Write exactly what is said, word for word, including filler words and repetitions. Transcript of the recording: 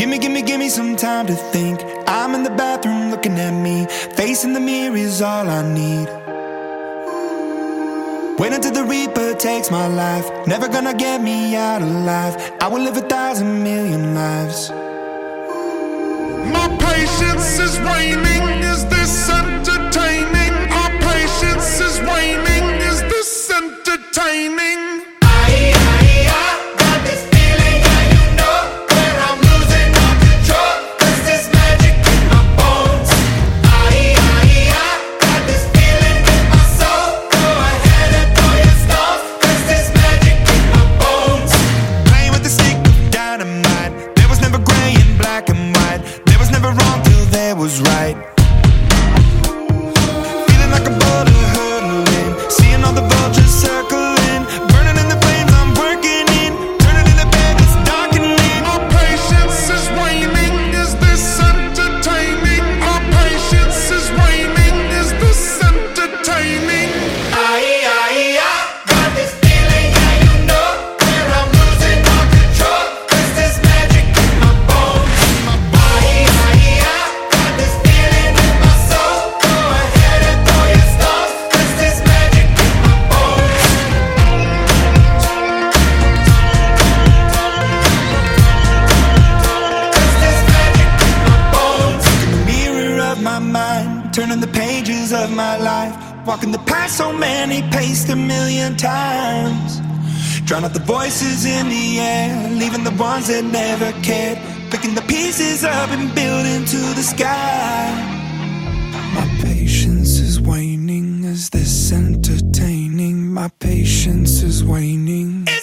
Gimme, gimme, gimme some time to think. I'm in the bathroom looking at me. Facing the mirror is all I need. Wait until the Reaper takes my life. Never gonna get me out alive. I will live a thousand million lives. My patience is waning. Is this entertaining? Our patience is waning. Is this entertaining? Was right. Feeling like a boulder hurtling, seeing all the vultures circling, burning in the flames I'm working in, turning in the bed it's darkening. Our patience is waning. Is this entertaining? Our patience is waning. Is this entertaining? Aye, aye, I got this feeling, yeah, you know, where I'm losing all control. Cause there's magic in my bones. Aye, aye, I got this feeling in my soul. Go ahead and throw your stones. Cause there's magic in my bones. Cause there's magic in my bones. In the mirror of my mind, turning the pages of my life, walking the path so many paced a million times. Drown out the voices in the air, leaving the ones that never cared, picking the pieces up and building to the sky. My patience is waning. Is this entertaining? My patience is waning.